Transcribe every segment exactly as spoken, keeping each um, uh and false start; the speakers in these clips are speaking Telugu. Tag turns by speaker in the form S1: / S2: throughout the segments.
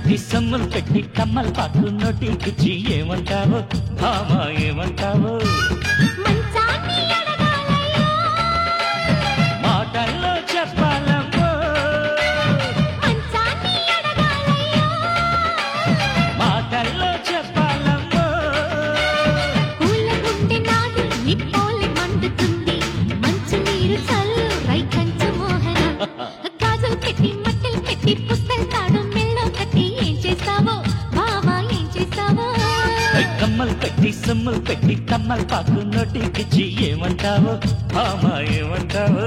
S1: పెట్టి సమ్ములు పెట్టి కమ్మలు పాకు నోటికిచ్చి ఏమంటావు భామా ఏమంటావు
S2: మంచాన్ని అడగాలయ్యో
S1: మాటల్లో చెప్పాలమ్మో
S2: మంచాన్ని అడగాలయ్యో
S1: మాటల్లో చెప్పాలమ్మో
S2: పూల గుండె నాది నిప్పోలి మండుతుంది మంచు నీరు చల్లు రైకంచు మోహన గాజులు పెట్టి మట్టెలు పెట్టి పుస్తలు తాడు మెల్లో కట్టి ఏం చేస్తావో బావా ఏం చేస్తావో
S1: కమ్మలు పెట్టి సమ్ములు పెట్టి కమ్మలు పాకు నోటికిచ్చి ఏమంటావు భామా ఏమంటావు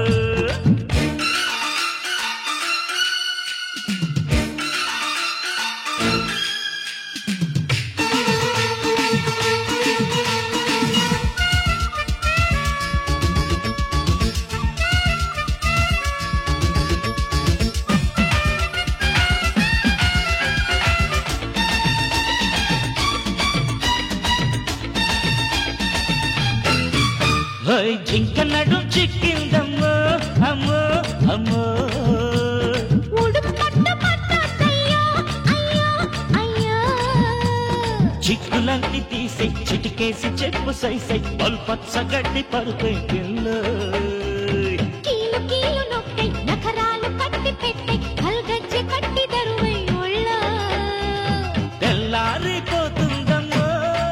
S1: జింక నడు చిక్కిందమ్మో అమ్మో అమ్మో
S2: ఉడుపు పట్టు పట్టొద్దయ్యో అయ్యో అయ్యో
S1: చిక్కులన్నీ తీసి చిటికేసి చెప్పు సైసై పల్పచ్చ గడ్డి పరుపై పిల్లో
S2: కీలు కీలు నొక్కై నఖరాలు కట్టి పెట్టై కల్గజ్జె కట్టి దరువై ఒళ్ళ
S1: తెల్లారిపోతుందమ్మో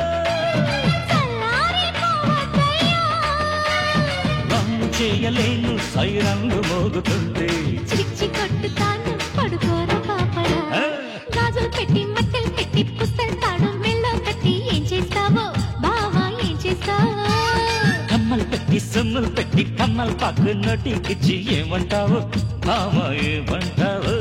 S2: చల్లారిపోవద్దయ్యో
S1: రమ్ము చేయలేను సైరంగు మోగుతుంది
S2: చిచ్చి కొట్టుతాను పడుకోర పాపడా
S1: ఆ.
S2: గాజులు పెట్టి మట్టెలు పెట్టి పుస్తలు తాడు మెల్లో కట్టి ఏం చేస్తావో బావా ఏం చేస్తావో
S1: కమ్మలు పెట్టి సొమ్ములు పెట్టి కమ్మలు పాకు నోటికిచ్చి ఏమంటావు భామా ఏమంటావు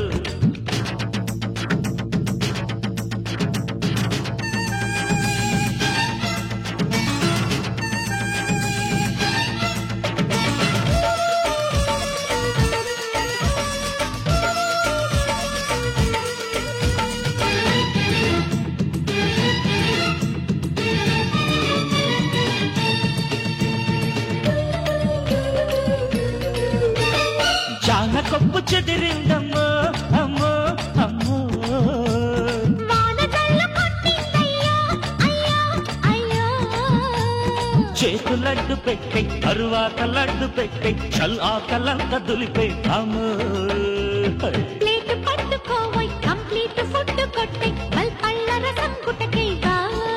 S1: జాన కొప్పు చెదిరిందమ్మో అమ్మో అమ్మో
S2: వాన జల్లు కొట్టిందయ్యో అయ్యో అయ్యో
S1: చేతులడ్డు పెట్టై తరువాత లడ్డు పెట్టై చల్ ఆకలంత దులిపే అమ్మో
S2: ప్లేట్ పట్టుకోవై కంప్లీట్ ఫుడ్ కొట్టై బల్ పళ్ళ రసం గుటకైగా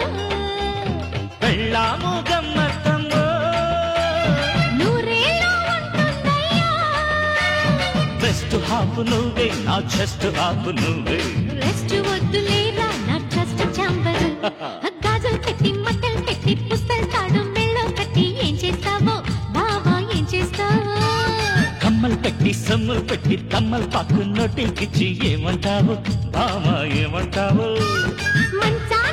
S1: వెళ్ళాము గమ్మత్తమ్మో
S2: నూరేళ్ళు ఉంటుందయ్యో
S1: బెస్ట్ హాఫ్ నువ్వే నా చెస్ట్ హాఫ్ నువ్వే
S2: రెస్ట్ వద్దులేరా నా ట్రస్ట్ చాంబర్ గాజులు పెట్టి మట్టెలు పెట్టి పుస్తలు తాడు మెల్లో కట్టి ఏం చేస్తావో బావా ఏం చేస్తావో
S1: కమ్మలు పెట్టి సొమ్ములు పెట్టి కమ్మలు పాకు నోటికిచ్చి ఏమంటావు భామా ఏమంటావు
S2: మంచా